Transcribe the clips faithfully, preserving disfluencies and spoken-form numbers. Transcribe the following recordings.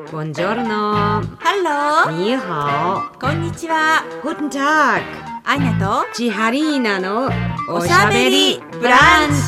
Buongiorno. Hello. にhao. こんにちは。 Guten Tag. アイナとチハリーナのおしゃべりブランチ。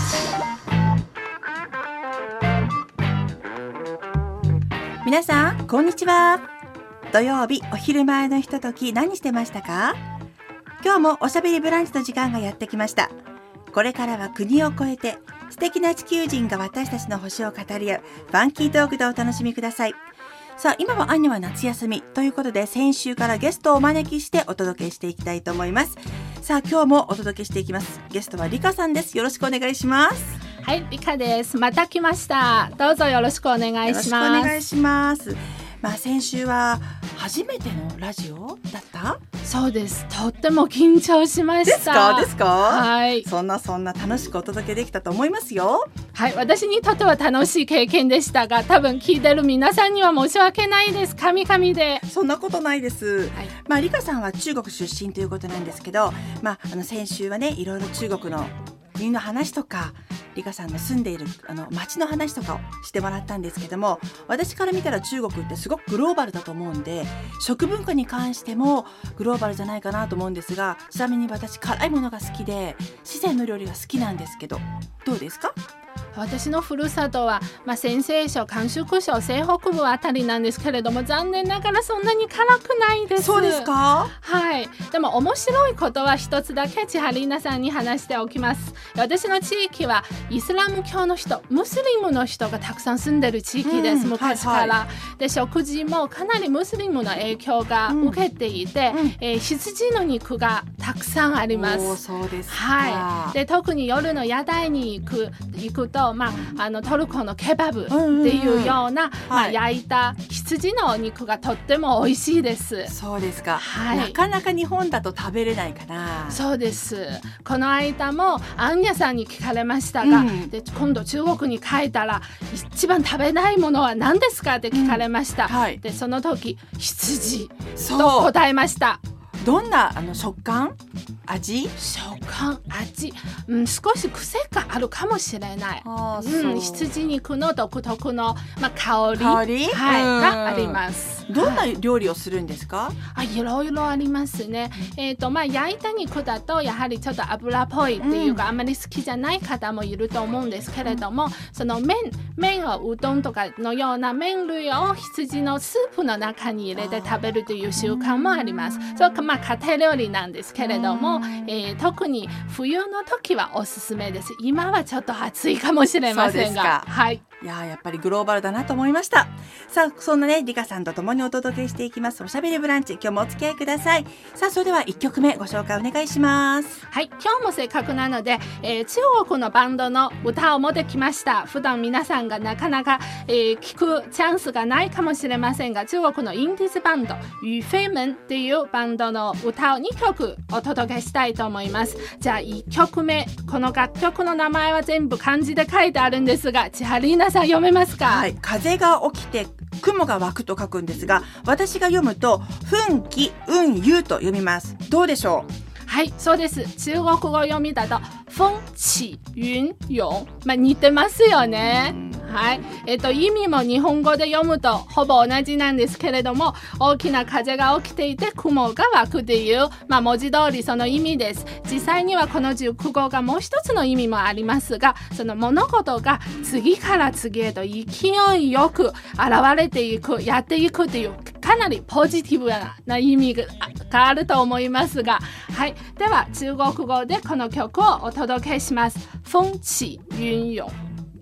皆さんこんにちは。土曜日お昼前のひととき何してましたか？今日もおしゃべりブランチの時間がやってきました。これからは国を越えて素敵な地球人が私たちの星を語り合うファンキートークでお楽しみください。さあ今はアンニャは夏休みということで、先週からゲストをお招きしてお届けしていきたいと思います。さあ今日もお届けしていきます。ゲストはリカさんです。よろしくお願いします。 はい、リカです。また来ました。どうぞよろしくお願いします。 よろしくお願いします。まあ先週は初めてのラジオだった？ そうです。とっても緊張しました。 ですかですか？ はい。 そんなそんな楽しくお届けできたと思いますよ。 はい、私にとっては楽しい経験でしたが、多分聞いてる皆さんには申し訳ないです。神々で。 そんなことないです。 はい、 まあリカさんは中国出身ということなんですけど、まああの先週はね、いろいろ中国の国の話とか、リカさんの住んでいるあの街の話とかをしてもらったんですけども、私から見たら中国ってすごくグローバルだと思うんで、食文化に関してもグローバルじゃないかなと思うんですが、ちなみに私辛いものが好きで四川の料理が好きなんですけど、どうですか？ 私のふるさとは、まあ、陝西省、甘粛省、西北部あたりなんですけれども、残念ながらそんなに辛くないです。 そうですか？ はい。でも面白いことは一つだけチハリーナさんに話しておきます。私の地域はイスラム教の人、ムスリムの人がたくさん住んでる地域です、うん、昔から、はいはい、で食事もかなりムスリムの影響が受けていて、うんえー、羊の肉がたくさんあります。 おー、そうですか。 はい。で特に夜の屋台に行く、行くとまあ、あのトルコのケバブっていうような、うんうんうんまあ、焼いた羊のお肉がとっても美味しいです。 そうですか、 はい、 なかなか日本だと食べれないかな。 そうです。この間もアンニャさんに聞かれましたが、うん、で今度中国に帰ったら一番食べないものは何ですかって聞かれました、うんはい、でその時羊と答えました。 どんなあの食感味食感味、うん、少し癖があるかもしれない。あ、うん、羊肉の独特の、まあ、香り、 香り、 はい、があります。 どんな料理をするんですか？ はい、いろいろありますね。えーとまあ、焼いた肉だとやはりちょっと油っぽいっていうか、うん、あまり好きじゃない方もいると思うんですけれども、うん、その麺麺をうどんとかのような麺類を羊のスープの中に入れて食べるという習慣もあります。それかまあ家庭料理なんですけれども、えー、特に冬の時はおすすめです。今はちょっと暑いかもしれませんが、はい、 いややっぱりグローバルだなと思いました。さあそんなねリカさんと共にお届けしていきますおしゃべりブランチ、今日もお付き合いください。さあそれではいっきょくめご紹介お願いします。 はい、今日もせっかくなので、えー、中国のバンドの歌を持ってきました。普段皆さんがなかなか、えー、聞くチャンスがないかもしれませんが、中国のインディーズバンドユフェイメンっていうバンドの歌をにきょくお届けしたいと思います。じゃあいっきょくめ、この楽曲の名前は全部漢字で書いてあるんですが、チハリーナさん読めますか？ はい、風が起きて雲が湧くと書くんですが、私が読むと奮起雲湧と読みます。どうでしょう？ はい、そうです。中国語読みだと風起雲湧、まあ、似てますよね。はい、えっと意味も日本語で読むとほぼ同じなんですけれども、大きな風が起きていて雲が湧くっていう、まあ、文字通りその意味です。実際にはこの熟語がもう一つの意味もありますが、その物事が次から次へと勢いよく現れていく、やっていくっていうかなりポジティブな意味があると思いますが、はい、では中国語でこの曲をお届けします。風起雲湧。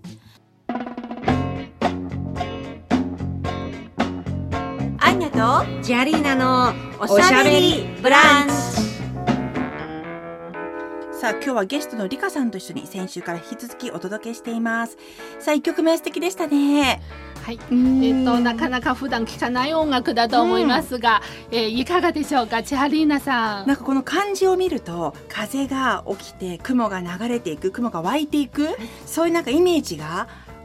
アンニャとチハリーナのおしゃべりブランチ。さあ今日はゲストのリカさんと一緒に先週から引き続きお届けしています。さあいっきょくめ素敵でしたね。 はい、えー、となかなか普段聴かない音楽だと思いますが、うんえー、いかがでしょうか、チハリーナさん。 なんかこの漢字を見ると風が起きて雲が流れていく、雲が湧いていく、そういうなんかイメージが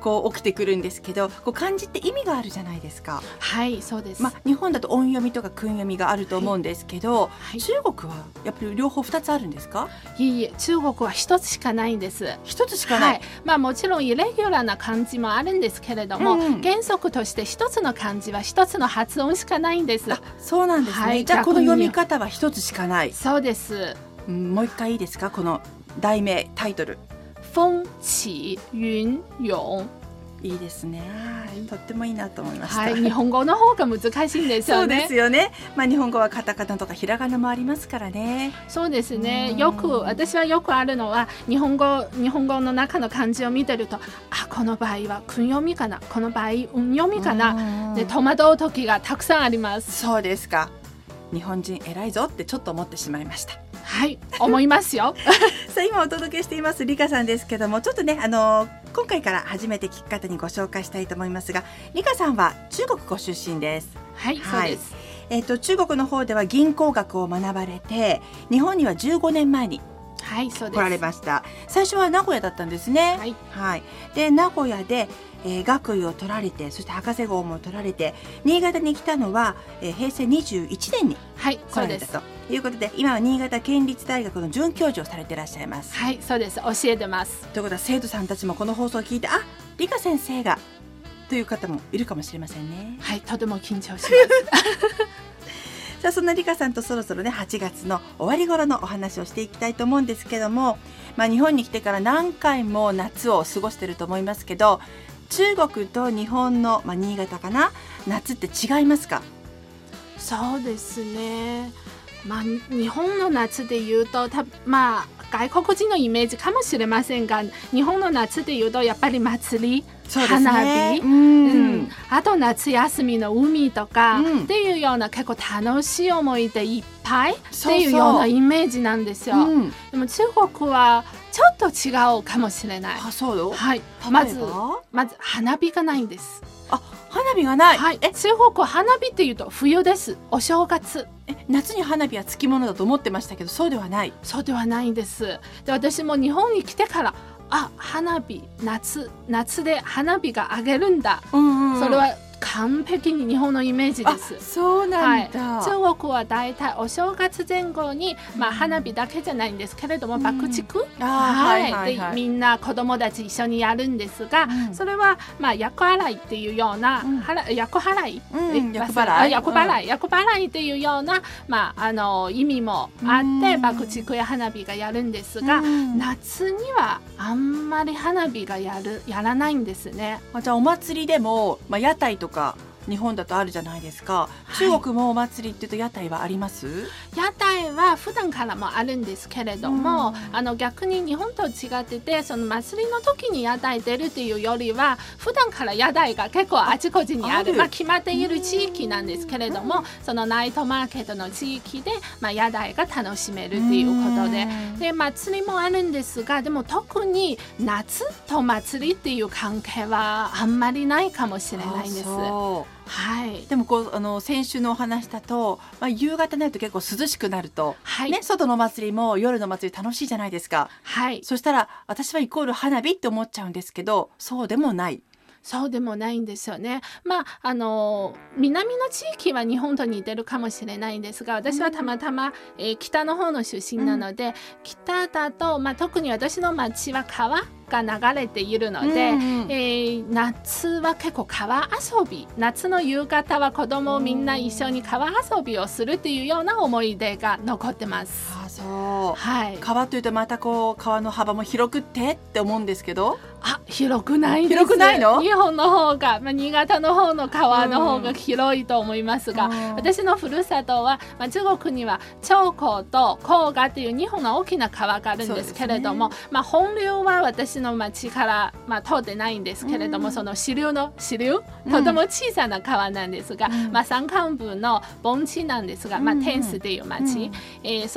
こう起きてくるんですけど、こう漢字って意味があるじゃないですか。 はいそうです、 まあ、日本だと音読みとか訓読みがあると思うんですけど、 はい、 中国はやっぱり両方ふたつあるんですか？ いえいえ、中国は一つしかないんです。 一つしかない、 はい、まあ、もちろんイレギュラーな漢字もあるんですけれども、 うんうん、 原則として一つの漢字は一つの発音しかないんです。 あ、そうなんですね、 はい、 じゃあこの読み方は一つしかない。 そうです、 うん、もう一回いいですか、この題名タイトル。 風起雲湧、 いいですね、とってもいいなと思いました、 はい、日本語の方が難しいんですよね。 そうですよね、まあ、日本語はカタカナとかひらがなもありますからね。 そうですね、よく私はよくあるのは日本語日本語の中の漢字を見てると、あ、この場合は訓読みかな、この場合運読みかなで戸惑う時がたくさんあります。 そうですか、日本人偉いぞってちょっと思ってしまいました。 はい、思いますよさあ今お届けしていますリカさんですけども、ちょっとね、あのー、今回から初めて聞く方にご紹介したいと思いますが、リカさんは中国ご出身です。 はい、はい、そうです。 えーと、中国の方では銀行学を学ばれて、日本にはじゅうごねんまえにはいそうです来られました。最初は名古屋だったんですね。 はい、 はい、で名古屋で、えー、学位を取られて、そして博士号も取られて、新潟に来たのは、えー、へいせいにじゅういちねんに来られたということで、今は新潟県立大学の准教授をされていらっしゃいます。 はいそうです、教えてます。 ということは生徒さんたちもこの放送を聞いて、あ、理科先生がという方もいるかもしれませんね。 はい、とても緊張しますさあそんなリカさんとそろそろねはちがつの終わり頃のお話をしていきたいと思うんですけども、まあ、日本に来てから何回も夏を過ごしてると思いますけど、中国と日本の、まあ、新潟かな、夏って違いますか？ そうですね、まあ、日本の夏でいうとた、まあ、外国人のイメージかもしれませんが、日本の夏でいうとやっぱり祭り、 そうですね、 花火、 うんうん、あと夏休みの海とか、 うん、 っていうような結構楽しい思い出いっぱいっていうようなイメージなんですよ。 うん、 でも中国はちょっと違うかもしれない。 あ、そうよ、 はい、まずまず花火がないんです。 あ、花火がない、 はい、 え中国は花火っていうと冬です。お正月。 え、夏に花火はつきものだと思ってましたけど、そうではない。 そうではないんです。で、私も日本に来てから、あ、花火、夏夏で花火が上げるんだ、 うんうん、 それは完璧に日本のイメージです。 そうなんだ、 はい、中国はだいたいお正月前後に、まあ、花火だけじゃないんですけれども、うん、爆竹、はいはいはいはい、でみんな子供たち一緒にやるんですが、うん、それは、まあ、厄払いっていうような、うん、厄払い、 うん、厄払い厄払い、厄払いっていうような、まあ、あの意味もあって、うん、爆竹や花火がやるんですが、うん、夏にはあんまり花火がやるやらないんですね。 じゃあお祭りでも、まあ、屋台とか日本だとあるじゃないですか。中国もお祭りっていうと屋台はあります？はい、 屋台は普段からもあるんですけれども、あの逆に日本と違ってて、その祭りの時に屋台出るっていうよりは普段から屋台が結構あちこちにある、あまあ、決まっている地域なんですけれども、そのナイトマーケットの地域で、まあ、屋台が楽しめるっていうことで、で祭りもあるんですが、でも特に夏と祭りっていう関係はあんまりないかもしれないんです。はい、 でもこうあの先週のお話だと、まあ、夕方になると結構涼しくなると、 はいね、外の祭りも夜の祭り楽しいじゃないですか。 はい、 そしたら私はイコール花火って思っちゃうんですけど、そうでもない。 そうでもないんですよね。まああの南の地域は日本と似てるかもしれないんですが、私はたまたま、えー、北の方の出身なので、うん、北だと、まあ、特に私の町は川が流れているので、うんうん、えー、夏は結構川遊び、夏の夕方は子供みんな一緒に川遊びをするっていうような思い出が残ってます。 あ、そう、 はい、 川というとまたこう川の幅も広くってって思うんですけど、 あ、広くないです。 広くないの？ 日本の方が、まあ、新潟の方の川の方が広いと思いますが、うん、私のふるさとは、まあ、中国には長江と黄河っていうにほんの大きな川があるんですけれども、ね、まあ、本流は私の町から、まあ、通ってないんですけれども、うん、その支流の支流、とても小さな川なんですが、うん、まあ、山間部の盆地なんですが、まあ、天津っていう町、うん、えー、そこには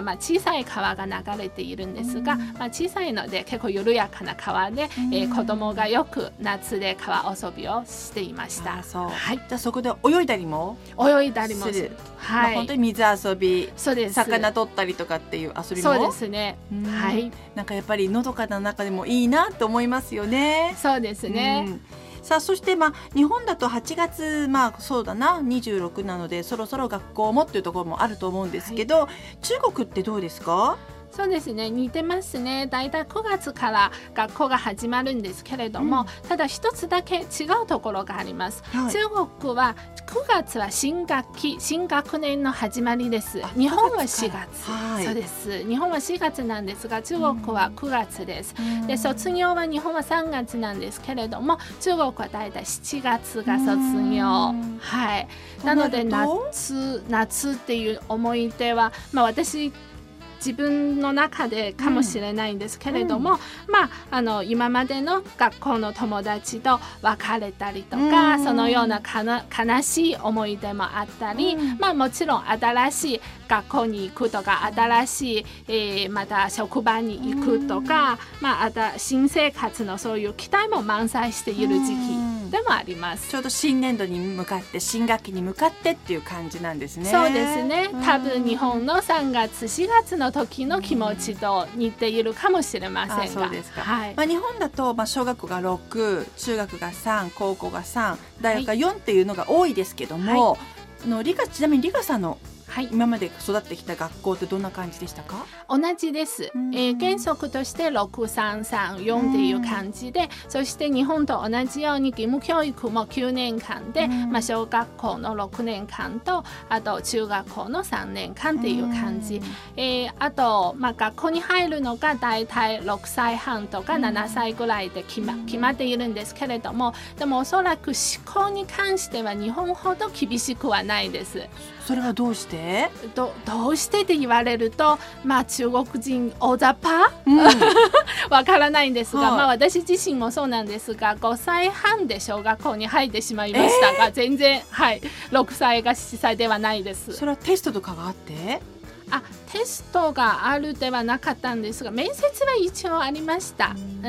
はまあ小さい川が流れているんですが、まあ、小さいので結構緩やかな川で、えー、子供がよく夏で川遊びをしていました。 あ、そう、 はい、 じゃあそこで泳いだりも泳いだりもする、 する、 はい、 まあ、本当に水遊び、 そうです、 魚取ったりとかっていう遊びも、 そうですね、はい、 なんかやっぱりのどかな中でもいいなと思いますよね。 そうですね、うん、 さあそして、まあ、日本だとはちがつ、まあ、そうだなにじゅうろくなのでそろそろ学校もっていうところもあると思うんですけど、はい、中国ってどうですか？ そうですね、似てますね。だいたいくがつから学校が始まるんですけれども、うん、ただ一つだけ違うところがあります、はい、中国はくがつは新学期新学年の始まりです。日本はしがつ、はい、そうです。日本はしがつなんですが中国はくがつです、うん、で卒業は日本はさんがつなんですけれども中国はだいたいしちがつが卒業、うん、はい、なので夏夏っていう思い出は、まあ、私自分の中でかもしれないんですけれども、うん、まあ、あの今までの学校の友達と別れたりとか、うん、そのようなかな悲しい思い出もあったり、うん、まあ、もちろん新しい学校に行くとか新しい、えー、また職場に行くとか、うん、まあ、あた新生活のそういう期待も満載している時期でもあります。 ちょうど新年度に向かって新学期に向かってっていう感じなんですね。 そうですね、多分日本のさんがつしがつの時の気持ちと似ているかもしれませんが、あ、 そうですか、 はい、 まあ、日本だと、まあ、小学校がろく、中学がさん、高校がさん、大学がよんっていうのが多いですけども、はい、の理科ちなみに理科さんのはい、今まで育ってきた学校ってどんな感じでしたか？ 同じです、えー、原則としてろくさんさんよんっていう感じで、そして日本と同じように義務教育もきゅうねんかんで、まあ、小学校のろくねんかんとあと中学校のさんねんかんっていう感じ、えー、あと、まあ、学校に入るのがだいたいろくさいはんとかななさいぐらいで決ま、決まっているんですけれども、でもおそらく思考に関しては日本ほど厳しくはないです。 それはどうして？ ど, どうしてって言われると、まあ、中国人大雑把、うん、わからないんですが、はい、まあ、私自身もそうなんですがごさいはんで小学校に入ってしまいましたが、えー、全然、はい、ろくさいがしちさいではないです。 それはテストとかがあって？ あ、テストがあるではなかったんですが面接は一応ありました、うん、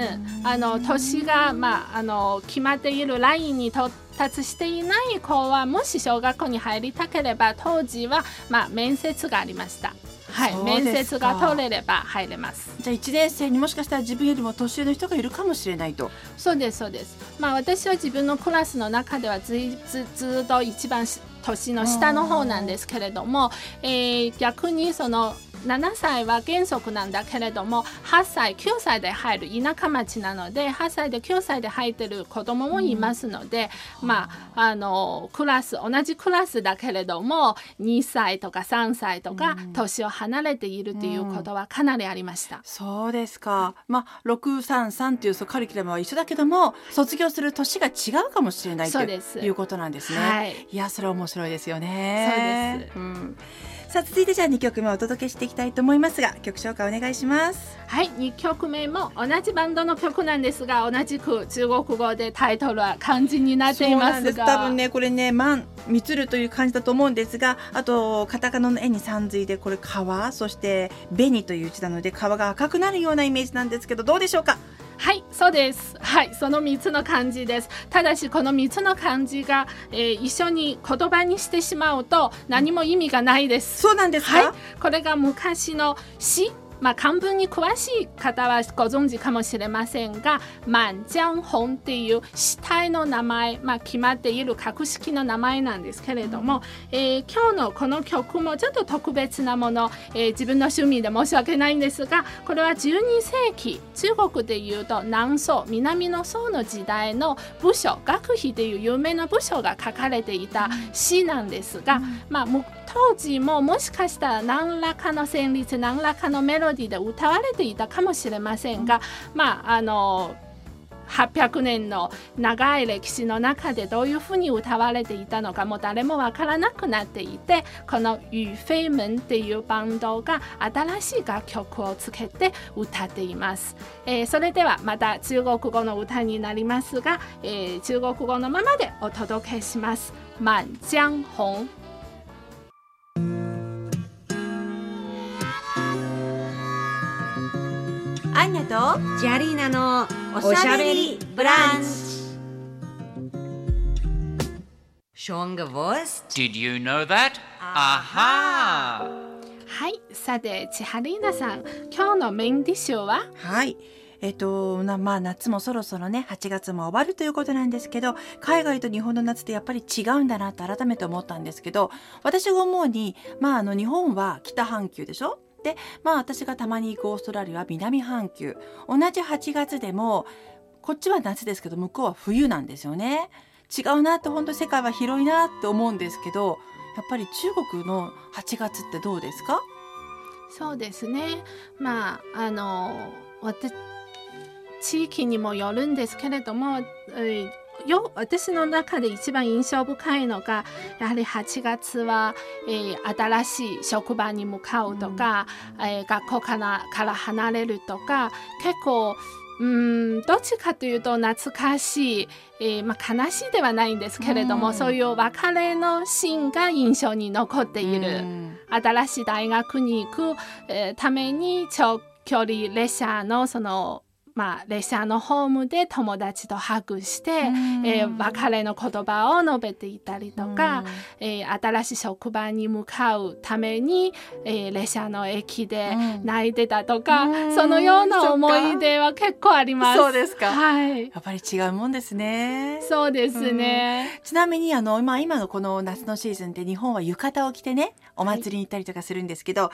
あの年が、まあ、あの決まっているラインに到達していない子はもし小学校に入りたければ当時は、まあ、面接がありました。はい、面接が取れれば入れます。 じゃあいちねん生にもしかしたら自分よりも年上の人がいるかもしれないと。 そうですそうです、まあ、私は自分のクラスの中ではずずずっと一番年の下の方なんですけれども、えー、逆にそのななさいは原則なんだけれどもはっさいきゅうさいで入る田舎町なのではっさいできゅうさいで入ってる子供もいますので、うん、まあ、あのクラス同じクラスだけれどもにさいとかさんさいとか年を離れているということはかなりありました、うん、 そうですか、まあ、ろくさんさんというカリキュラムは一緒だけども卒業する年が違うかもしれないということなんですね。 はい、 いやそれは面白いですよね。 そうです、うん、 さあ続いてじゃあにきょくめをお届けしていきたいと思いますが曲紹介お願いします。 はい、にきょくめも同じバンドの曲なんですが同じく中国語でタイトルは漢字になっていますが、そうなんです。 多分ねこれね万満るという漢字だと思うんですが、あとカタカナの絵にさんずいでこれ川、そして紅という字なので川が赤くなるようなイメージなんですけどどうでしょうか？ はい、そうです。はい、そのみっつの漢字です。ただしこのみっつの漢字が、えー、一緒に言葉にしてしまうと何も意味がないです。 そうなんですか？ はい、これが昔の詩、まあ、漢文に詳しい方はご存知かもしれませんが満江紅っていう詩体の名前、まあ、決まっている格式の名前なんですけれども、えー、今日のこの曲もちょっと特別なもの、えー、自分の趣味で申し訳ないんですがこれはじゅうにせいき中国でいうと南宋南の宋の時代の武書学費という有名な武書が書かれていた詩なんですが、まあ、当時ももしかしたら何らかの旋律何らかのメロディーで歌われていたかもしれませんが、まああのはっぴゃくねんの長い歴史の中でどういうふうに歌われていたのかもう誰もわからなくなっていてこのユフェイメンっていうバンドが新しい楽曲をつけて歌っています、えー、それではまた中国語の歌になりますが、えー、中国語のままでお届けします。満江紅ンニャとジャリーナのおしゃべりブランチ。Schon gewusst? Did you know that? Aha! はい、さて千春稲さん、今日のメインディッシュは？ はい、えっとなまあ夏もそろそろねはちがつも終わるということなんですけど、海外と日本の夏ってやっぱり違うんだなって改めて思ったんですけど、私が思うに、まあ、あの日本は北半球でしょ。で、まあ、私がたまに行くオーストラリアは南半球。同じはちがつでもこっちは夏ですけど向こうは冬なんですよね。違うなって、本当世界は広いなって思うんですけど、やっぱり中国のはちがつってどうですか？ そうですね、まああの私地域にもよるんですけれども、えー、よ私の中で一番印象深いのがやはりはちがつは、えー、新しい職場に向かうとか、うんえー、学校から、から離れるとか、結構うーんどっちかというと懐かしい、えーまあ、悲しいではないんですけれども、うん、そういう別れのシーンが印象に残っている、うん、新しい大学に行く、えー、ために長距離列車のそのまあ、列車のホームで友達とハグして、えー、別れの言葉を述べていたりとか、えー、新しい職場に向かうために、えー、列車の駅で泣いてたとか、そのような思い出は結構あります。 そうですか、 はい、 やっぱり違うもんですね。 そうですね。 ちなみにあの、まあ、今のこの夏のシーズンで日本は浴衣を着てねお祭りに行ったりとかするんですけど、はい、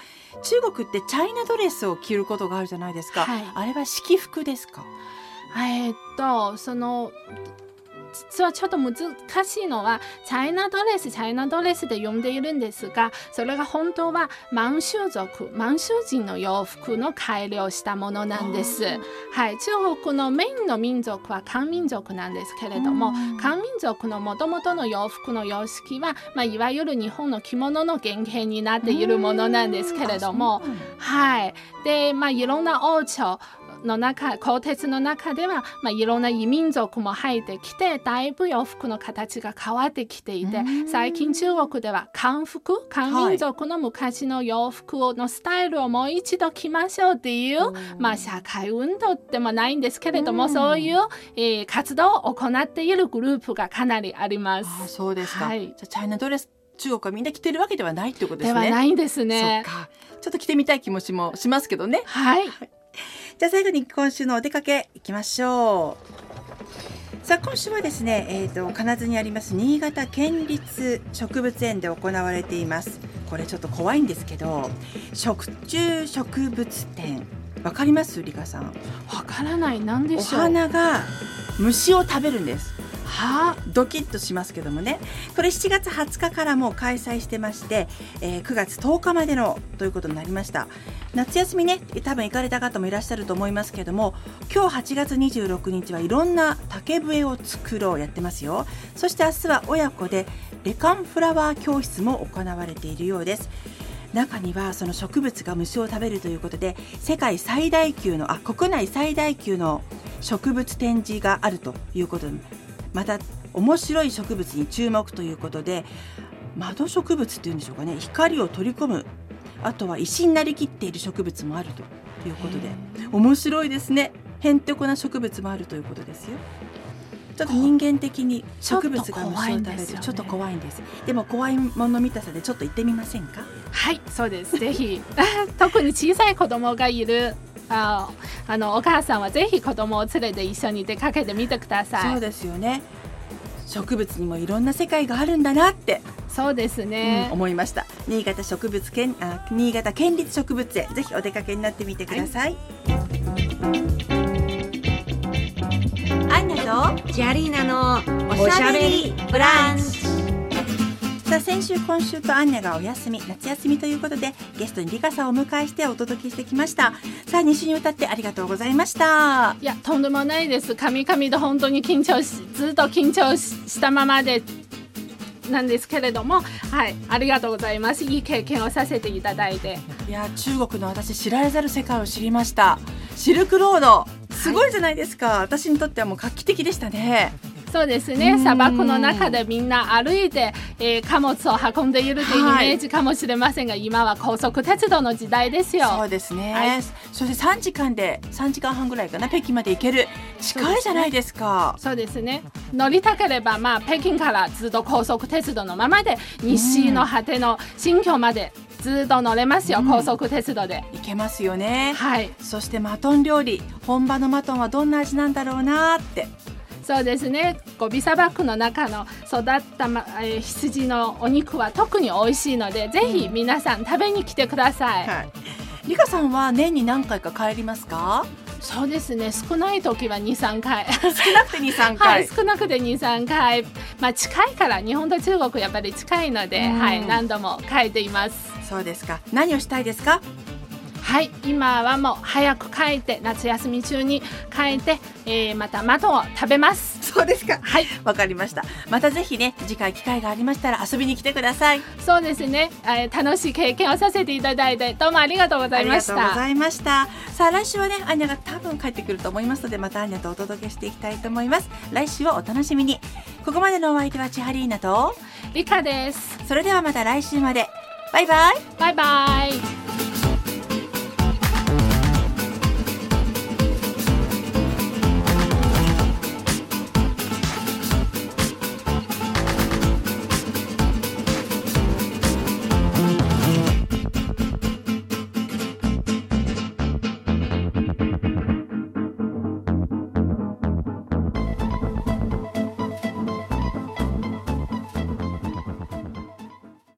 中国ってチャイナドレスを着ることがあるじゃないですか、はい、あれは式服ですか？ えー、っとその実はちょっと難しいのはチャイナドレスチャイナドレスで呼んでいるんですが、それが本当は満州族満州人の洋服の改良したものなんです。はい、中国のメインの民族は漢民族なんですけれども、漢民族のもともとの洋服の様式は、まあ、いわゆる日本の着物の原型になっているものなんですけれども、はいで、まあ、いろんな王朝の中鋼鉄の中では、まあ、いろんな異民族も入ってきて、だいぶ洋服の形が変わってきていて、最近中国では漢服漢民族の昔の洋服のスタイルをもう一度着ましょうっていう、まあ、社会運動でもないんですけれども、そういう、えー、活動を行っているグループがかなりあります。 あ、そうですか、はい、じゃあチャイナドレス中国はみんな着てるわけではないっていうことですね。 ではないんですね。 そうか、ちょっと着てみたい気持ちもしますけどね。 はい、 はい、じゃあ最後に今週のお出かけいきましょう。さあ今週はですね、えーと、金津にあります新潟県立植物園で行われています。これちょっと怖いんですけど、食虫植物展、わかります？リカさん。 わからない。何でしょう？ お花が虫を食べるんです。 はあ、 ドキッとしますけどもね、これしちがつはつかからも開催してまして、えー、くがつとおかまでのということになりました。夏休みね、多分行かれた方もいらっしゃると思いますけども、今日はちがつにじゅうろくにちはいろんな竹笛を作ろうやってますよ。そして明日は親子でレカンフラワー教室も行われているようです。中にはその植物が虫を食べるということで、世界最大級のあ国内最大級の植物展示があるということで、また面白い植物に注目ということで、窓植物っていうんでしょうかね、光を取り込む、あとは石になりきっている植物もあるということで、面白いですね。へんてこな植物もあるということですよ。ちょっと人間的に植物が虫を食べる、ちょっと怖いんです。でも怖いもの見たさでちょっと行ってみませんか？ はい、そうです。ぜひ特に小さい子供がいるああのお母さんはぜひ子供を連れて一緒に出かけてみてください。 そうですよね。植物にもいろんな世界があるんだなって、 そうですね、 うん、思いました。新潟植物県あ新潟県立植物園、ぜひお出かけになってみてください。アンナとジャリーナのおしゃべりブランチ。 さあ先週今週とアンニャがお休み、夏休みということでゲストにリカさんをお迎えしてお届けしてきました。さあに週にわたってありがとうございました。 いやとんでもないです。神々で本当に緊張しずっと緊張したままでなんですけれども、はい、ありがとうございます。いい経験をさせていただいて、 いや中国の私知られざる世界を知りました。シルクロードすごいじゃないですか、はい、私にとってはもう画期的でしたね。 そうですね。砂漠の中でみんな歩いて、えー、貨物を運んでいるというイメージかもしれませんが、はい、今は高速鉄道の時代ですよ。 そうですね、 はい、 そしてさんじかんでさんじかんはんぐらいかな、北京まで行ける。近いじゃないですか。 そうですね。乗りたければ、まあ、北京からずっと高速鉄道のままで西の果ての新疆までずっと乗れますよ、うん、高速鉄道で行けますよね。 はい。 そしてマトン料理、本場のマトンはどんな味なんだろうなって。 そうですね。ゴビ砂漠の中の育った、まえー、羊のお肉は特に美味しいので、ぜひ皆さん食べに来てください。 はい、リカさんは年に何回か帰りますか？ そうですね。少ない時は にさんかい。 少なくて にさんかい。 はい、少なくて にさんかい。まあ近いから、日本と中国やっぱり近いので、はい、何度も帰っています。 そうですか。何をしたいですか？ はい、今はもう早く帰って、夏休み中に帰って、えー、またマトンを食べます。 そうですか。 はい、 わかりました。またぜひね、次回機会がありましたら遊びに来てください。 そうですね、えー、楽しい経験をさせていただいて、どうもありがとうございました。 ありがとうございました。さあ来週はね、アーニャが多分帰ってくると思いますので、またアーニャとお届けしていきたいと思います。来週をお楽しみに。ここまでのお相手は千春リーナとリカです。 それではまた来週まで。バイバイ。 バイバイ。